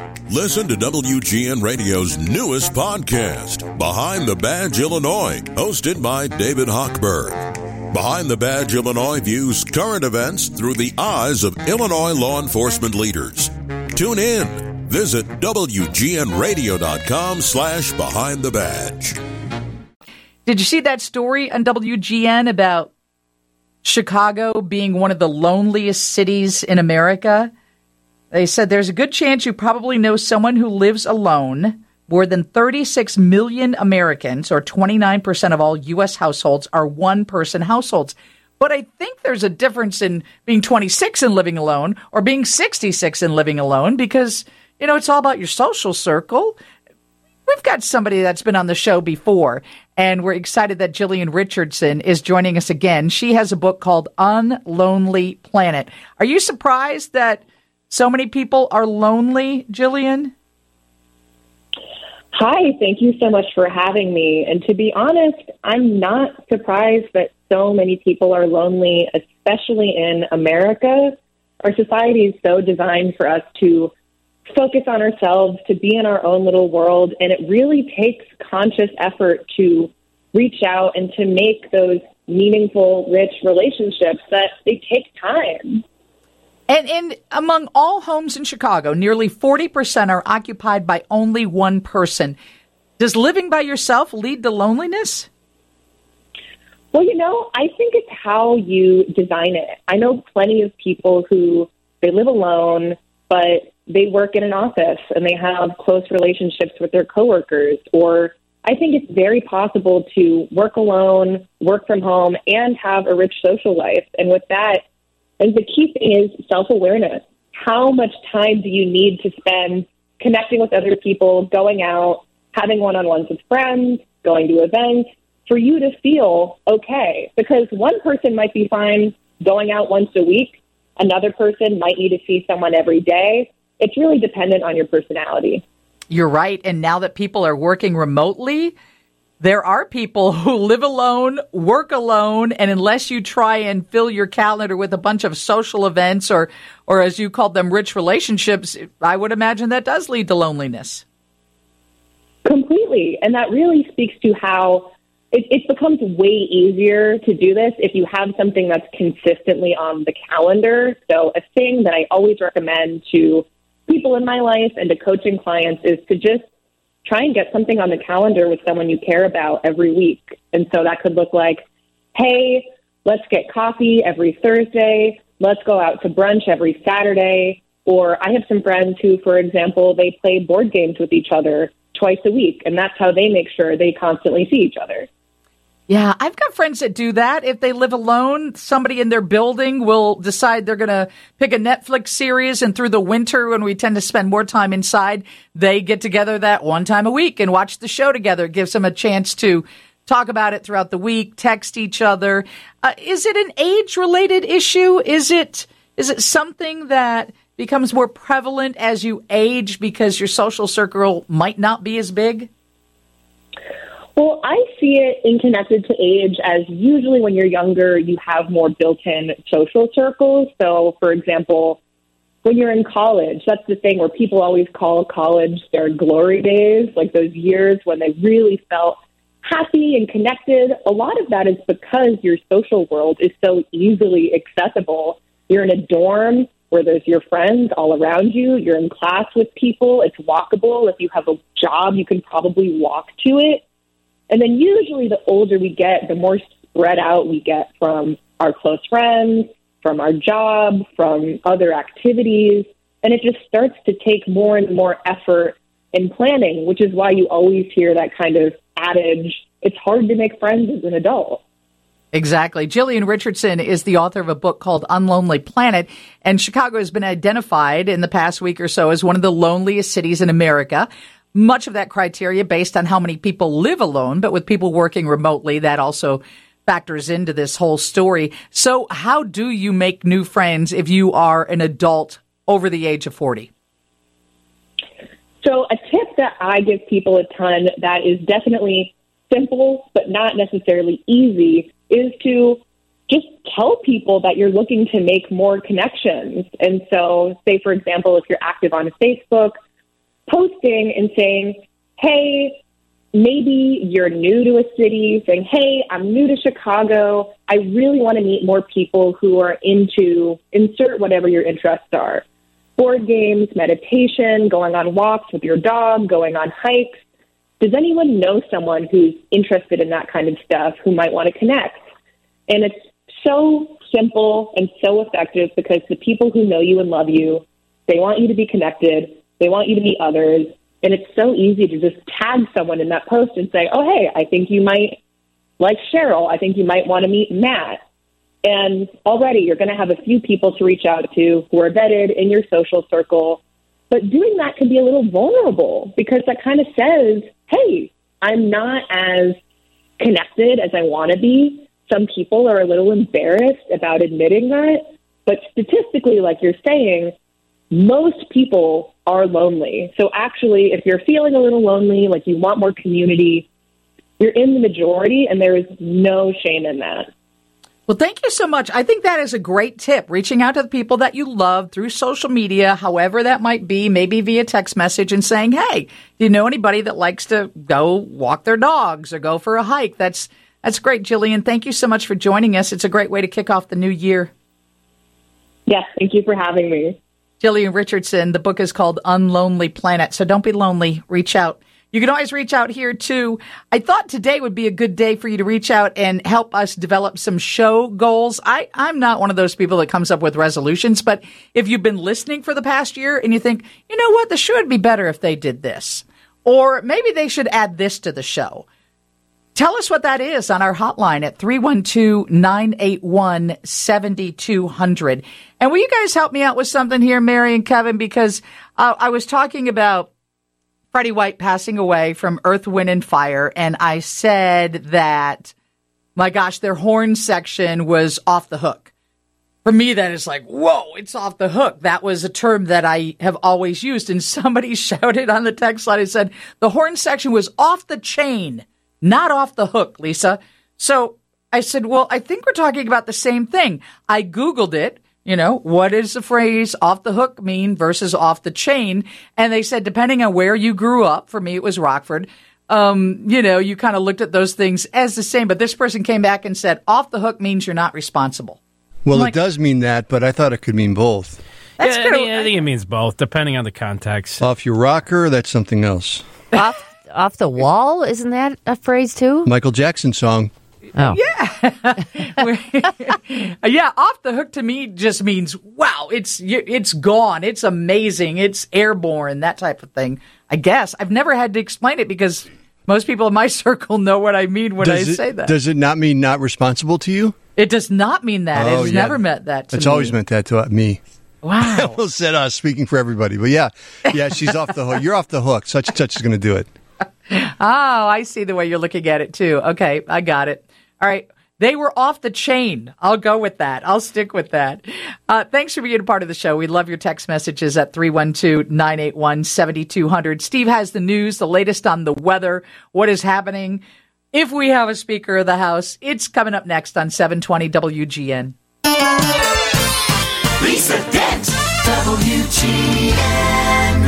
Listen to WGN Radio's newest podcast, Behind the Badge Illinois, hosted by David Hochberg. Behind the Badge Illinois views current events through the eyes of Illinois law enforcement leaders. Tune in. Visit WGNradio.com/Behind the Badge. Did you see that story on WGN about Chicago being one of the loneliest cities in America? They said there's a good chance you probably know someone who lives alone. More than 36 million Americans, or 29% of all U.S. households, are one-person households. But I think there's a difference in being 26 and living alone or being 66 and living alone because, you know, it's all about your social circle. We've got somebody that's been on the show before, and we're excited that Jillian Richardson is joining us again. She has a book called Unlonely Planet. Are you surprised that so many people are lonely, Jillian? Hi, thank you so much for having me. And to be honest, I'm not surprised that so many people are lonely, especially in America. Our society is so designed for us to focus on ourselves, to be in our own little world, and it really takes conscious effort to reach out and to make those meaningful, rich relationships that they take time. And among all homes in Chicago, nearly 40% are occupied by only one person. Does living by yourself lead to loneliness? Well, you know, I think it's how you design it. I know plenty of people who, they live alone, but they work in an office and they have close relationships with their coworkers. Or I think it's very possible to work alone, work from home, and have a rich social life. And with that, and the key thing is self-awareness. How much time do you need to spend connecting with other people, going out, having one-on-ones with friends, going to events, for you to feel okay? Because one person might be fine going out once a week. Another person might need to see someone every day. It's really dependent on your personality. You're right. And now that people are working remotely, there are people who live alone, work alone, and unless you try and fill your calendar with a bunch of social events or as you called them, rich relationships, I would imagine that does lead to loneliness. Completely. And that really speaks to how it becomes way easier to do this if you have something that's consistently on the calendar. So a thing that I always recommend to people in my life and to coaching clients is to just try and get something on the calendar with someone you care about every week. And so that could look like, hey, let's get coffee every Thursday. Let's go out to brunch every Saturday. Or I have some friends who, for example, they play board games with each other twice a week. And that's how they make sure they constantly see each other. Yeah, I've got friends that do that. If they live alone, somebody in their building will decide they're going to pick a Netflix series, and through the winter, when we tend to spend more time inside, they get together that one time a week and watch the show together. It gives them a chance to talk about it throughout the week, text each other. Is it an age-related issue? Is it something that becomes more prevalent as you age because your social circle might not be as big? Well, I see it in connected to age as usually when you're younger, you have more built-in social circles. So, for example, when you're in college, that's the thing where people always call college their glory days, like those years when they really felt happy and connected. A lot of that is because your social world is so easily accessible. You're in a dorm where there's your friends all around you. You're in class with people. It's walkable. If you have a job, you can probably walk to it. And then usually the older we get, the more spread out we get from our close friends, from our job, from other activities. And it just starts to take more and more effort in planning, which is why you always hear that kind of adage, it's hard to make friends as an adult. Exactly. Jillian Richardson is the author of a book called Unlonely Planet, and Chicago has been identified in the past week or so as one of the loneliest cities in America. Much of that criteria based on how many people live alone, but with people working remotely, that also factors into this whole story. So how do you make new friends if you are an adult over the age of 40? So a tip that I give people a ton that is definitely simple, but not necessarily easy, is to just tell people that you're looking to make more connections. And so say, for example, if you're active on Facebook, posting and saying, hey, maybe you're new to a city, saying, hey, I'm new to Chicago. I really want to meet more people who are into insert whatever your interests are. Board games, meditation, going on walks with your dog, going on hikes. Does anyone know someone who's interested in that kind of stuff who might want to connect? And it's so simple and so effective because the people who know you and love you, they want you to be connected. They want you to meet others. And it's so easy to just tag someone in that post and say, oh, hey, I think you might like Cheryl. I think you might want to meet Matt. And already you're going to have a few people to reach out to who are vetted in your social circle. But doing that can be a little vulnerable because that kind of says, hey, I'm not as connected as I want to be. Some people are a little embarrassed about admitting that. But statistically, like you're saying, most people are lonely. So actually, if you're feeling a little lonely, like you want more community, you're in the majority, and there is no shame in that. Well, thank you so much. I think that is a great tip, reaching out to the people that you love through social media, however that might be, maybe via text message, and saying, hey, do you know anybody that likes to go walk their dogs or go for a hike? That's great, Jillian. Thank you so much for joining us. It's a great way to kick off the new year. Yes, thank you for having me. Jillian Richardson, the book is called Unlonely Planet. So don't be lonely. Reach out. You can always reach out here, too. I thought today would be a good day for you to reach out and help us develop some show goals. I'm not one of those people that comes up with resolutions, but if you've been listening for the past year and you think, you know what, the show would be better if they did this, or maybe they should add this to the show. Tell us what that is on our hotline at 312-981-7200. And will you guys help me out with something here, Mary and Kevin? Because I was talking about Freddie White passing away from Earth, Wind, and Fire, and I said that, my gosh, their horn section was off the hook. For me, that is like, whoa, it's off the hook. That was a term that I have always used, and somebody shouted on the text line and said, the horn section was off the chain. Not off the hook, Lisa. So I said, well, I think we're talking about the same thing. I Googled it. You know, what does the phrase off the hook mean versus off the chain? And they said, depending on where you grew up, for me, it was Rockford. You kind of looked at those things as the same. But this person came back and said, off the hook means you're not responsible. Well, it does mean that, but I thought it could mean both. I think it means both, depending on the context. Off your rocker, that's something else. Off the wall? Isn't that a phrase, too? Michael Jackson song. Oh. Yeah. Yeah, off the hook to me just means, wow, it's gone. It's amazing. It's airborne, that type of thing. I guess. I've never had to explain it because most people in my circle know what I mean when I say that. Does it not mean not responsible to you? It does not mean that. Oh, it's never meant that to me. It's always meant that to me. Wow. I almost said speaking for everybody. But yeah, she's off the hook. You're off the hook. Such and such is going to do it. Oh, I see the way you're looking at it, too. Okay, I got it. All right. They were off the chain. I'll go with that. I'll stick with that. Thanks for being a part of the show. We love your text messages at 312-981-7200. Steve has the news, the latest on the weather, what is happening. If we have a Speaker of the House, it's coming up next on 720 WGN. Lisa Dent, WGN.